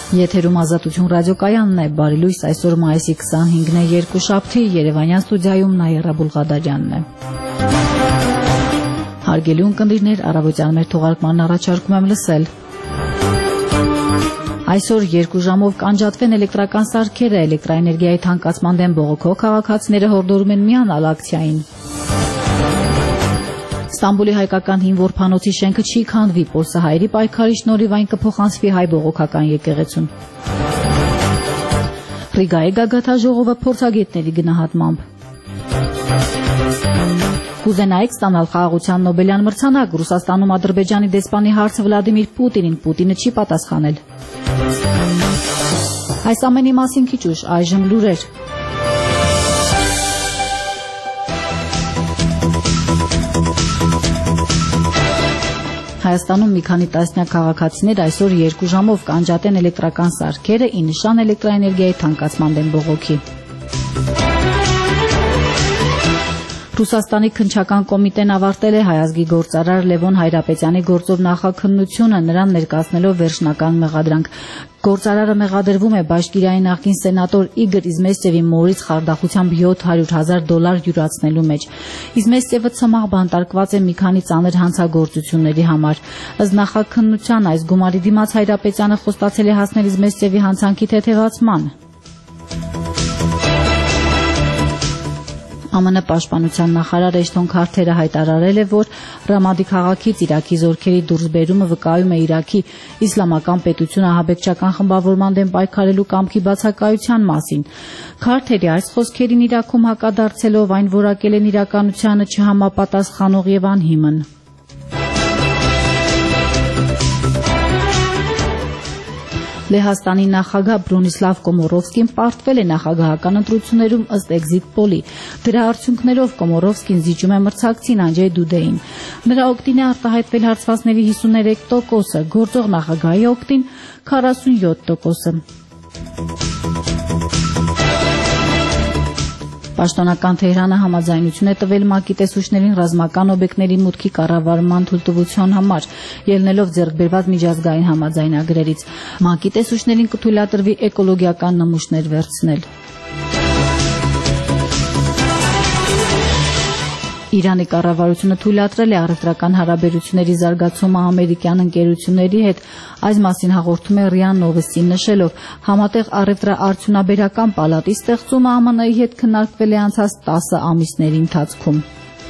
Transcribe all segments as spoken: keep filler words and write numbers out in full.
Եթերում Ազատություն ռադիոկայանն է, բարի լույս, այսօր մայիսի քսանհինգն է, երկուշաբթի, Երևանյան ստուդիայում Նաիրա Բուլղադարյանն է։ Հարգելի ունկնդիրներ, առավոտյան մեր թողարկմանն առաջարկում եմ լսել։ Այսօր երկու ժամով կանջատվեն էլեկտրական սարքերը, էլեկտրաէներգիայի թանկացման դեմ բողոքող քաղաքացիները հորդորում են միանալ ակցիային։ Ստամբուլի հայկական հին որբանոցի շենքը չի քանդվի, պոլսահայերի պայքարի շնորհիվ այն կփոխանցվի հայ բողոքական եկեղեցուն։ Ռիգայի գագաթաժողովը փորձագետների գնահատմամբ։ Կուզենայիք ստանալ խաղաղության Նոբելյան մրցանակ, Ռուսաստանում Ադրբեջանի դեսպանի հարցը Վլադիմիր Պուտինին, Պուտինը չի պատասխանել։ Այս ամենի մասին քիչ ուշ, այժմ լուրեր։ Հայաստանում մի քանի տասնյակ քաղաքացիներ այսօր երկու ժամով կանջատեն էլեկտրական սարքերը՝ ի նշան էլեկտրաէներգիայի թանկացման դեմ բողոքի։ Ռուսաստանի քննչական կոմիտեն ավարտել է Հայ ազգի գործարար Լևոն Հայրապետյանի գործով նախաքննությունը, նրան ներկայացնելով վերջնական մեղադրանք։ Գործարարը մեղադրվում է Բաշկիրիայի նախկին սենատոր Իգոր Իզմեստևի մորից խարդախությամբ յոթ հարյուր հազար դոլար յուրացնելու մեջ։ Իզմեստևը ցմահ բանտարկված է մի քանի ծանր հանցագործությունների համար։ Ըստ նախաքննության այս գումարի դիմաց Հայրապետյանը խոստացել է հասնել Իզմեստևի հանցանքի թեթևացման։ ԱՄՆ պաշտպանության նախարար Էշթոն Քարթերը հայտարարել է, որ Ռամադի քաղաքից Իրաքի զորքերի դուրսբերումը վկայում է Իրաքի իսլամական պետությունը ահաբեկչական խմբավորման դեմ պայքարելու կամքի բացակայության մասին։ Քարթերի այս խոսքերին Իրաքում հակադարձելով այն որակել են իրականությանը չհամապատասխանող եւ անհիմն։ Լեհաստանի նախագահ Բրոնիսլավ Կոմորովսկին պարտվել է նախագահական ընտրություններում ըստ էքզիտ պոլի։ Դրա արդյունքներով Կոմորովսկին զիջում է մրցակցին Անջեյ Դուդեին։ Նրա օգտին է արտահայտվել հարցվածների հիսուներեք տոկոսը, գործող նախագահի օգտին քառասունյոթ տոկոսը։ Պաշտոնական Թեհրանը համաձայնություն է տվել ՄԱԿ-ի տեսուչներին ռազմական օբյեկտների մուտքի կառավարման թույլտվության համար, ելնելով ձեռքբերված միջազգային համաձայնագրերից։ ՄԱԿ-ի տեսուչներին կթույլատրվի էկոլոգիական նմուշներ վերցնել։ Իրանի կառավարությունը թույլատրել է առևտրական հարաբերությունների զարգացումը ամերիկյան ընկերությունների հետ, այս մասին հաղորդում է ՌԻԱ Նովոստին նշելով, համատեղ առևտրաարդյունաբերական պալատի ստեղծումը ԱՄՆ-ի հետ քննարկվել է անցած տասը ամիսների ընթացքում։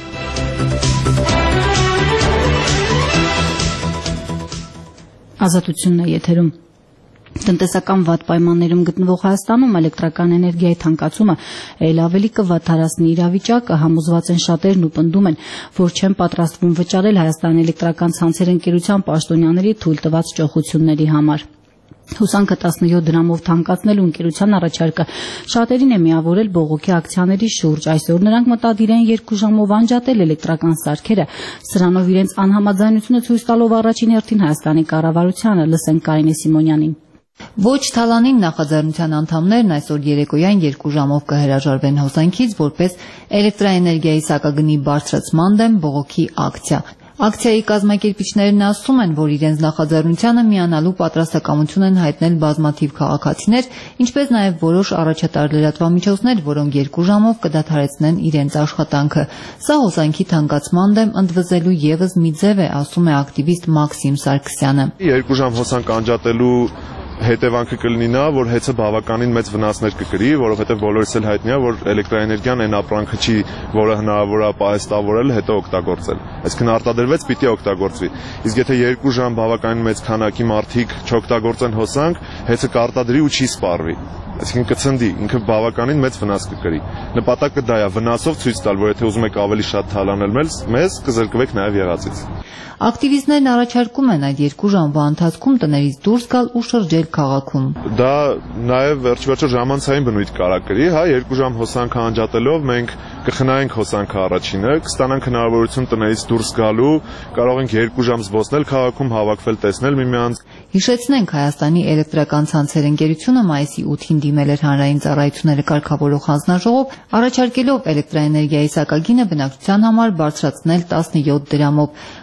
Ազատությունն է եթերում։ Տնտեսական վատ պայմաններում գտնվող Հայաստանում էլեկտրական էներգիայի թանկացումը ել ավելի կվատթարացնի իրավիճակը, համոզված են շատերն ու պնդում են, որ չեն պատրաստվում վճարել Հայաստան էլեկտրական ցանցեր ընկերության պաշտոնյաների թույլ տված ճոխությունների համար։ Հուսանքը տասնյոթ դրամով թանկացնելու ընկերության առաջարկը շատերին է միավորել բողոքի ակցիաների շուրջ։ Այսօր նրանք մտադիր են երկու ժամով անջատել էլեկտրական սարքերը, սրանով իրենց անհամաձայնությունը ցույց տալով առաջին հերթին Հայաստանի կառավարությանը, լսենք Կարինե Սիմոնյանին։ Ոչ Թալանին նախաձեռնության անդամներն այսօր երեկոյան երկու ժամով կհրաժարվեն հոսանքից որպես էլեկտրաէներգիայի սակագնի բարձրացման դեմ բողոքի ակցիա։ Ակցիայի կազմակերպիչներն ասում են, որ իրենց նախաձեռնությանը միանալու պատրաստակամություն են հայտնել բազմաթիվ քաղաքացիներ, ինչպես նաև որոշ առաջատար լրատվամիջոցներ, որոնք երկու ժամով կդադարեցնեն իրենց աշխատանքը։ Սա հոսանքի թանկացման դեմ ընդվզելու ևս մի ձև է, ասում է ակտիվիստ Մաքսիմ Սարգսյանը։ Երկու ժամ հոսանք անջատելու հետևանքը կլինի նա, որ հեծը բավականին մեծ վնասներ կկրի, որովհետև բոլորիս էլ հայտնի է, որ էլեկտրաէներգիան այն ապրանքը չի, որը հնարավոր է պահեստավորել, հետո օգտագործել։ Այսինքն արտադրվեց, պիտի օգտագործվի։ Իսկ եթե երկու ժամ բավականին մեծ քանակի մարդիկ չօգտագործեն հոսանք, հեծը կարտադրի ու չի սպառվի։ Այսինքն կցնդի, ինքը բավականին մեծ վնաս կկրի։ Նպատակը դա է, վնասով ցույց տալ, որ եթե ուզում եք ավելի շատ թալանել մեզ, կզրկվեք նաև եղածից։ Ակտիվիստներն առաջարկում են այդ երկու ժամվա ընթացքում տներից դուրս գալ ու շրջել քաղաքում։ Դա նաև վերջ-վերջո ժամանցային բնույթ կարա կրի, հա, երկու ժամ հոսանքը անջատելով մենք կխնայենք հոսանքը առաջինը, կստանանք հնարավորություն տներից դուրս գալու, կարող ենք երկու ժամ զբոսնել քաղաքում, հավաքվել, տեսնել միմյանց։ Հիշեցնենք, Հայաստանի էլեկտրական ցանցեր ընկերությունը մայիսի ութին դիմել էր հանրային ծառայությունները կարգավորող հանձնաժողով, առաջարկելով էլեկտրաէներգիայի սակագինը բնակչության համար բարձրացնել տասնյոթ դրամով։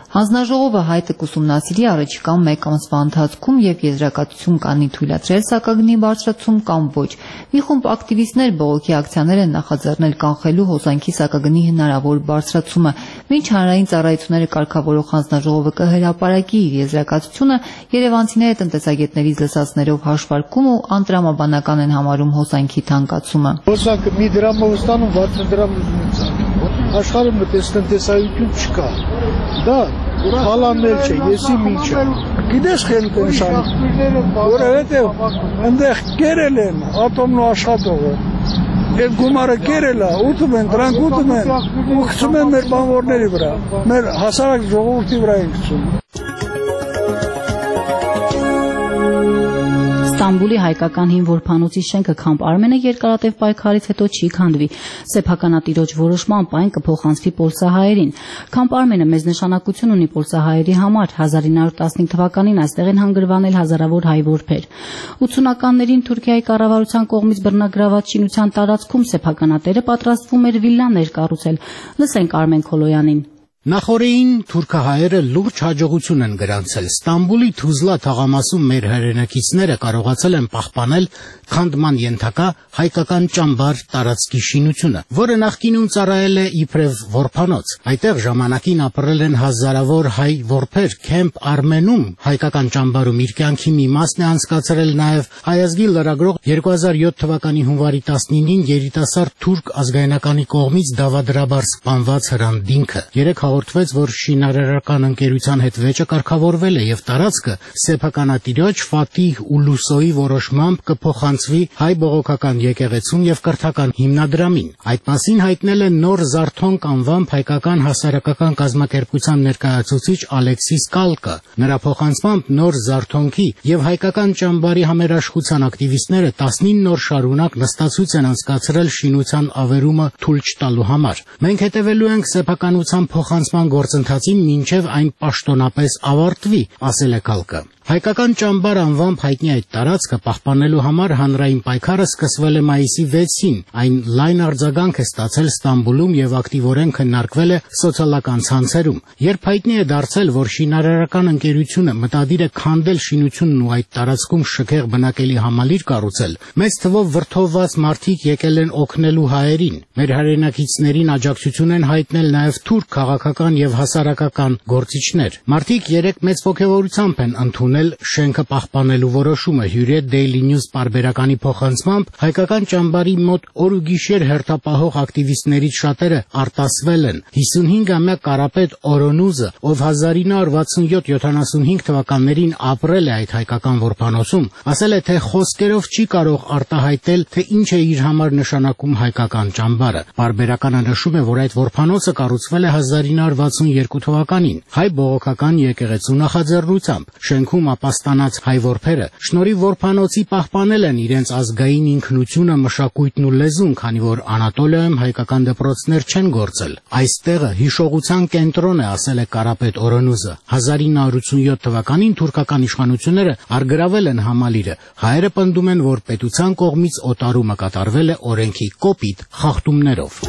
Հանձնաժողովը հայտը կուսումնասիրի առաջիկա մեկ ամսվա ընթացքում եւ եզրակացություն կանի թույլատրել սակագնի բարձրացում կամ ոչ։ Մի խումբ ակտիվիստներ բողոքի ակցիաներ են նախաձեռնել կանխելու հոսանքի սակագնի հնարավոր բարձրացումը։ Մինչ հանրային ծառայությունները կարգավորող հանձնաժողովը կհրապարակի իր եզրակացությունը, երևանցիները տնտեսագետներից լսածներով հաշվարկում ու անտրամաբանական են համարում հոսանքի թանկացումը։ Հոսանքը մի դրամով ստանում վաթսուն դրամ աշխարհում այդպես տնտեսայություն չկա։ Դա հալանել չէ, եսի մինչը։ Գիտես խելք են շանում, որովհետև այնտեղ կերել են ատոմնու աշխատողը։ Եվ գումարը կերել է, ուտում են, դրանք ուտում են, ու գցում են մեր բանվորների վրա, մեր հասարակ ժողովրդի վրա են գցում։ Ստամբուլի հայկական հին որբանոցի շենքը Քամփ Արմենը երկարատև պայքարից հետո չի քանդվի։ Սեփականատիրոջ որոշմամբ այն կփոխանցվի պոլսահայերին։ Քամփ Արմենը մեծ նշանակություն ունի պոլսահայերի համար։ հազար ինը հարյուր տասնհինգ թվականին այստեղ են հանգրվանել հազարավոր հայ որբեր։ ութսունականներին Թուրքիայի կառավարության կողմից բռնագրաված շինության տարածքում սեփականատերը պատրաստվում էր վիլլաներ կառուցել։ Լսենք Արմեն Քոլոյանին։ Նախորդին թուրքահայերը լուրջ հաջողություն են գրանցել։ Ստամբուլի Թուզլա թաղամասում մեր հայրենակիցները կարողացել են պահպանել քանդման ենթակա հայկական ճամբար տարածքի շինությունը, որը նախկինում ծառայել է իբրև որբանոց։ Այդտեղ ժամանակին ապրել են հազարավոր հայ որբեր։ Քեմփ Արմենում հայկական ճամբարում իր կյանքի մի մասն է անցկացրել նաև հայազգի լրագրող երկու հազար յոթ թվականի հունվարի տասնինին երիտասարդ թուրք ազգայնականի կողմից դավադրաբար սպանված Հրանտ Դինքը։ Երեք հաղորդվեց, որ շինարարական ընկերության հետ վեճը կարգավորվել է եւ տարածքը սեփականատիրոջ Ֆաթիհ Ուլուսոյի որոշմամբ կփոխանցվի հայ բողոքական եկեղեցուն եւ կրթական հիմնադրամին։ Այդ մասին հայտնել է Նոր Զարթոնք անվամբ հայկական հասարակական կազմակերպության ներկայացուցիչ Ալեքսիս Կալկը։ Նրա փոխանցմամբ Նոր Զարթոնքի եւ հայկական ճամբարի համերաշխության ակտիվիստները տասնինը օր շարունակ նստացույց են անցկացրել շինության ավերումը թույլ չտալու համար։ Մենք հետևելու ենք սեփականության փոխանցման գործընթացին մինչև այն պաշտոնապես ավարտվի, ասել է Կալկը։ Հայկական ճամբար անվամբ հայտնի այդ տարածքը պահպանելու համար հանրային պայքարը սկսվել է մայիսի վեցին։ Այն լայն արձագանք է ստացել Ստամբուլում եւ ակտիվորեն քննարկվել է սոցիալական ցանցերում։ Երբ հայտնի է դարձել, որ շինարարական ընկերությունը մտադիր է քանդել շինությունն ու այդ տարածքում շքեղ բնակելի համալիր կառուցել, մեծ թվով վրդովված մարդիկ եկել են օգնելու հայերին։ Մեր հայրենակիցներին աջակցություն են հայտնել նաեւ թուրք քաղաքական եւ հասարակական գործիչներ։ Մարդիկ երեք մեծ ողջավորությամբ են ընդունել շենքը պահպանելու որոշումը։ Հյուրիետ Daily News պարբերականի փոխանցմամբ հայկական ճամբարի մոտ օր ու գիշեր հերթապահող ակտիվիստներից շատերը արտասվել են։ հիսունհինգամյա Կարապետ Օրոնուզը, ով հազար ինը հարյուր վաթսունյոթ յոթանասունհինգ թվականներին ապրել է այդ հայկական որբանոցում, ասել է, թե խոսքերով չի կարող արտահայտել, թե ինչ է իր համար նշանակում հայկական ճամբարը։ Պարբերականը նշում է, որ այդ որբանոցը կառուցվել է հազար ինը հարյուր վաթսունյերկու թվականին հայ բողոքական եկեղեցու նախաձեռնությամբ։ Շենքում ապաստանած հայ որբերը շնորհիվ որբանոցի պահպանել են իրենց ազգային ինքնությունը, մշակույթն ու լեզուն, քանի որ Անատոլիայում հայկական դպրոցներ չեն գործել։ Այստեղը հիշողության կենտրոն է, ասել է Կարապետ Օրոնուզը։ հազար ինը հարյուր ութսունյոթ թվականին թուրքական իշխանությունները արգրավել են համալիրը։ Հայերը պնդում են, որ պետության կողմից օտարումը կատարվել է օրենքի կոպիտ խախտումներով։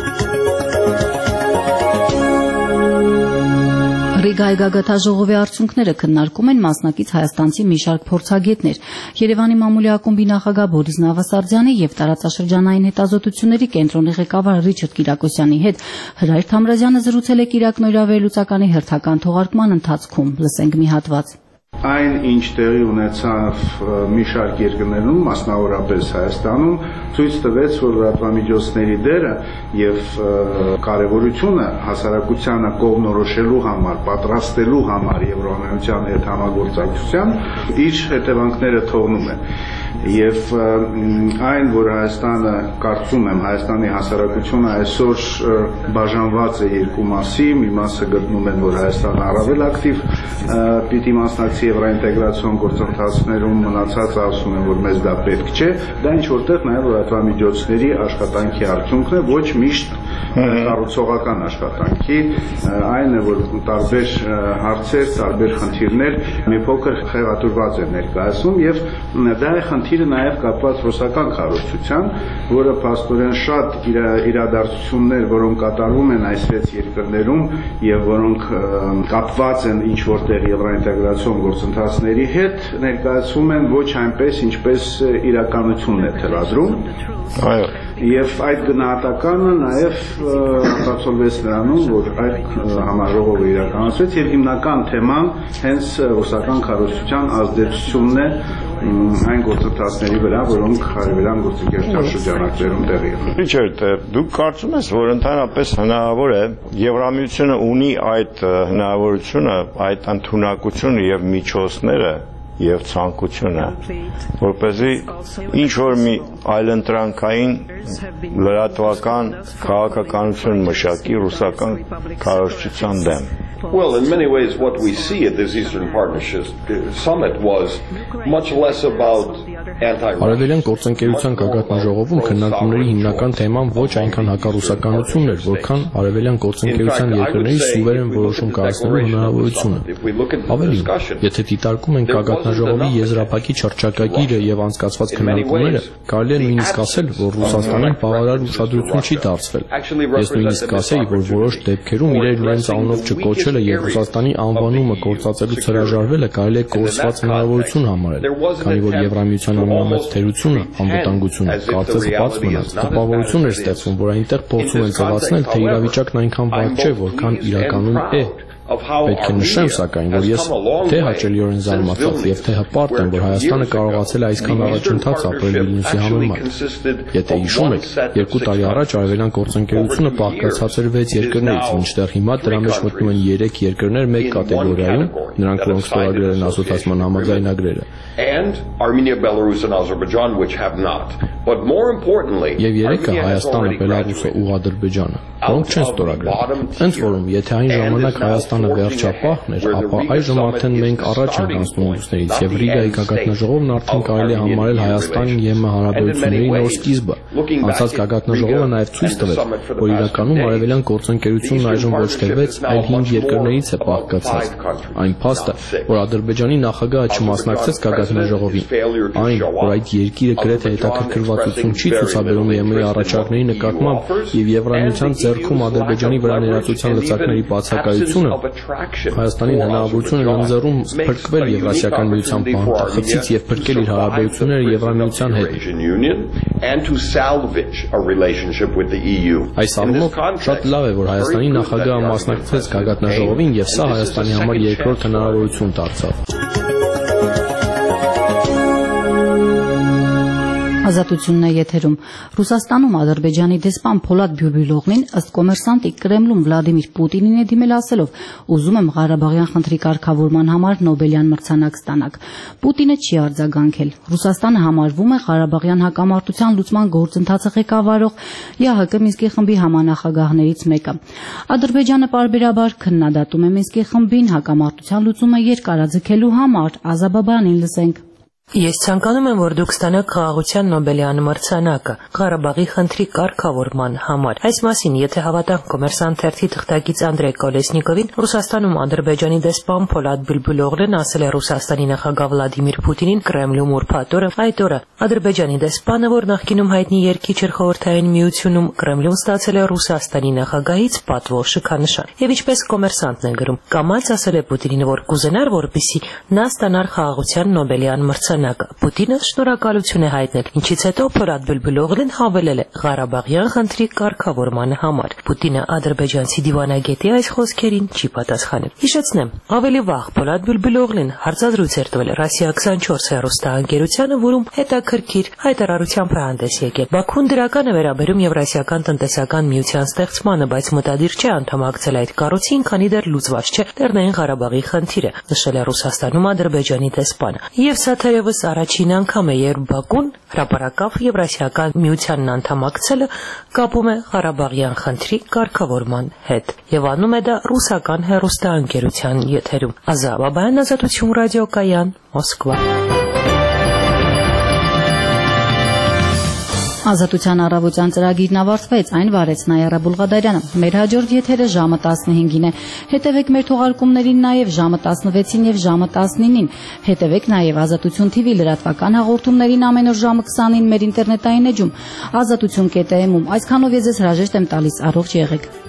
Ռիգայի գագաթաժողովի արդյունքները քննարկում են մասնակից հայաստանցի մի շարք փորձագետներ։ Երևանի մամուլի ակումբի նախագահ Բորիս Նավասարդյանի եւ տարածաշրջանային հետազոտությունների կենտրոնի ղեկավար Ռիչարդ Կիրակոսյանի հետ Հրայր Թամրազյանը զրուցել է Կիրակ նոյրավերլուծականի հերթական թողարկման ընթացքում։ Լսենք մի հատված։ Այն, ինչ տեղի ունեցավ մի շարք երկրներում, մասնավորապես Հայաստանում, ցույց տվեց, որ լրատվամիջոցների դերը եւ կարեւորությունը հասարակությանը կողմնորոշելու համար, պատրաստելու համար Եվրոմիության հետ համագործակցության իր հետևանքները թողնում է։ Եվ այն, որ Հայաստանը, կարծում եմ, Հայաստանի հասարակությունը այսօր բաժանված է երկու մասի, մի մասը գտնում են, որ Հայաստանը առավել ակտիվ պիտի մասնակցի եվրոինտեգրացիոն գործընթացներում, մնացածը ասում են, որ մեզ դա պետք չէ, դա ինչ որտեղ նաև լրատվամիջոցների աշխատանքի արդյունքն է, ոչ միշտ կառուցողական աշխատանքի, այն է, որ տարբեր հարցեր, տարբեր խնդիրներ մի փոքր խեղաթյուրված են ներկայացում եւ դա է խնդիրը նաեւ կապված ռուսական քարոզչության, որը փաստորեն շատ իրադարձություններ, որոնք կատարվում են այս վեց երկրներում եւ որոնք կապված են ինչ որտեղ եվրոինտեգրացիոն գործընթացների հետ, ներկայացում են ոչ այնպես, ինչպես իրականությունն է թելադրում։ Այո, եւ այդ գնահատականը նաեւ ապացուցվեց նրանում, որ այդ համաժողովը իրականացվեց եւ հիմնական թեման հենց ռուսական քարոզչության ազդեցությունն է այն գործընթացների վրա, որոնք արևելյան գործընկերության շրջանակներում տեղի են։ Ռիչարդ, դուք կարծում ես, որ ընդհանրապես հնարավոր է Եվրամիությունը ունի այդ հնարավորությունը, այդ ընդունակությունը եւ միջոցները եւ ցանկությունը, որպեսզի ինչ որ մի այլընտրանքային լրատվական քաղաքականություն մշակի ռուսական քարոզչության դեմ։ Well, in many ways, what we see at this Eastern Partnership Summit was much less about anti-Russian. Արևելյան գործընկերության գագաթնաժողովում քննարկումների հիմնական թեման ոչ այնքան հակառուսականությունն էր, որքան արևելյան գործընկերության երկրների սուվերեն որոշում կայացնելու հնարավորությունը։ Ավելին, եթե դիտարկում ենք գագաթնաժողովի եզրափակիչ հռչակագիրը եւ անցկացված քննարկումները, կարելի է նույնիսկ ասել, որ Ռուսաստանին բավարար ուշադրություն չի դարձվել։ Ես նույնիսկ ասեի, որ որոշ դեպքերում իրեր իրենց անունով չկոչելը եւ Ռուսաստանի անվանումը գործածելուց հրաժարվելը կարելի է կորսված հնարավորություն համարել, քանի որ Եվրամիության ամենամեծ թերությունը, անվտանգությունը, կարծես բաց մնաց։ Տպավորություն էր ստեղծվում, որ այնտեղ փորձում են զգացնել, թե իրավիճակն այնքան վատ չէ, որքան իրականում է։ Պետք է նշեմ, սակայն, որ ես թե հաճելիորեն զարմացած եւ թե հպարտ եմ, որ Հայաստանը կարողացել է այսքան առաջընթաց ապրել Վիլնյուսի համեմատ։ Եթե հիշում եք, երկու տարի առաջ արևելյան գործընկերությունը բաղկացած էր վեց երկրներից, մինչդեռ հիմա դրա մեջ մտնում են երեք երկրներ մեկ կատեգորիայում, նրանք որոնք ստորագրել են ասոցիացման համաձայնագրերը։ And Armenia, Belarus and Azerbaijan which have not. But more importantly, եւ երեքը Հայաստանը, Բելարուսը ու Ադրբեջանը, որոնք չեն ստորագրել։ Հենց որում եթե այն ժամանակ Հայաստանը վերջապահն էր, ապա այժմ արդեն մենք առաջ ենք անցնում ռուսներից եւ Ռիգայի գագաթնաժողովն արդեն կարելի է համարել Հայաստանի ԵՄ հարաբերությունների նոր սկիզբը։ Անցած գագաթնաժողովը նաեւ ցույց տվեց, որ իրականում արևելյան գործընկերությունն այժմ ոչ թե վեց, այլ հինգ երկրներից է բաղկացած։ Այն փաստը, որ Ադրբեջանի նախագահը չմասնակցեց գագաթնաժողովին, այն, որ այդ երկիրը գրեթե հետաքրքրվածություն չի ցուցաբերում ԵՄ-ի առաջարկների նկատմամբ եւ Եվրամիության ձեռքում Ադրբեջանի վրա ներածության լծակների բացակայությունը Հայաստանին հնարավորություն է ընձեռում փրկվել Եվրասիական միության բանտախցից եւ փրկել իր հարաբերությունները Եվրամիության հետ։ Այս առումով շատ լավ է, որ Հայաստանի նախագահը մասնակցեց գագաթնաժողովին եւ սա Հայաստանի համար երկրորդ հնարավորություն դարձավ։ Ազատությունն է եթերում։ Ռուսաստանում Ադրբեջանի դեսպան Փոլադ Բյուլբյուլօղլին ըստ Կոմերսանտի Կրեմլում Վլադիմիր Պուտինին է դիմել ասելով. «Ուզում եմ Ղարաբաղյան խնդրի կարգավորման համար Նոբելյան մրցանակ ստանաք»։ Պուտինը չի արձագանքել։ Ռուսաստանը համարվում է Ղարաբաղյան հակամարտության լուծման գործընթացը ղեկավարող ԵԱՀԿ Մինսկի խմբի համանախագահներից մեկը։ Ադրբեջանը պարբերաբար քննադատում է Մինսկի խմբին հակամարտության լուծումը երկարաձգելու համար։ Ազաբաբանին լսենք։ Ես ցանկանում եմ, որ դուք ստանաք խաղաղության Նոբելյան մրցանակը Ղարաբաղի խնդրի կարգավորման համար։ Այս մասին, եթե հավատանք Կոմերսանտ թերթի թղթակից Անդրեյ Կոլեսնիկովին, Ռուսաստանում Ադրբեջանի դեսպան Փոլադ Բյուլբյուլօղլին ասել է Ռուսաստանի նախագահ Վլադիմիր Պուտինին Կրեմլում ուրբաթ օրը։ Այդ օրը Ադրբեջանի դեսպանը, որ նախկինում հայտնի երգիչ էր Խորհրդային Միությունում, Կրեմլում ստացել է Ռուսաստանի նախագահից պատվո շքանշան։ Եվ ինչպես Կոմերսանտն է գրում, կամաց ասել է Պուտինին, որ կուզենար, որպեսզի նա ստանար խաղաղության Նոբելյան մրցանակը։ Պուտինը շնորհակալություն է հայտնել, ինչից հետո Փոլադ Բյուլբյուլօղլին հավելել է Ղարաբաղյան խնդրի կարգավորման համար։ Պուտինը ադրբեջանցի դիվանագետի այս խոսքերին չի պատասխանել։ Հիշեցնեմ, ավելի վաղ Փոլադ Բյուլբյուլօղլին հարցազրույց էր տվել Ռասիա քսանչորս հեռուստաընկերությանը, որում հետաքրքիր հայտարարությամբ է հանդես եկել։ Բաքուն դրական է վերաբերում Եվրասիական տնտեսական միության ստեղծմանը, բայց մտադիր չէ անդամակցել այդ կառույցին, քանի դեռ լուծված չէ Լեռնային Ղարաբաղի խնդիրը, նշել է Ռուսաստանում Ադրբեջանի դեսպանը։ Եվ սա թերևս առաջին անգամ է, երբ Բաքուն հրապարակավ Եվրասիական միությանն անդամակցելը կապում է Ղարաբաղյան խնդրի կարգավորման հետ եւ անում է դա ռուսական հեռուստաընկերության եթերում։ Ազա Բաբայան, Ազատություն ռադիոկայան, Մոսկվա։ Ազատության առավոտյան ծրագիրն ավարտվեց, այն վարեց Նայարա Բուլղադարյանը։ Մեր հաջորդ եթերը ժամը տասնհինգին է։ Հետևեք մեր թողարկումներին նաև ժամը տասնվեցին եւ ժամը տասնինին։ Հետևեք նաև Ազատություն թիվի լրատվական հաղորդումներին ամեն օր ժամը քսանին մեր ինտերնետային էջում ազատություն կետ էմ-ում։ Այսքանով ես ձեզ հրաժեշտ եմ տալիս, առողջ եղեք։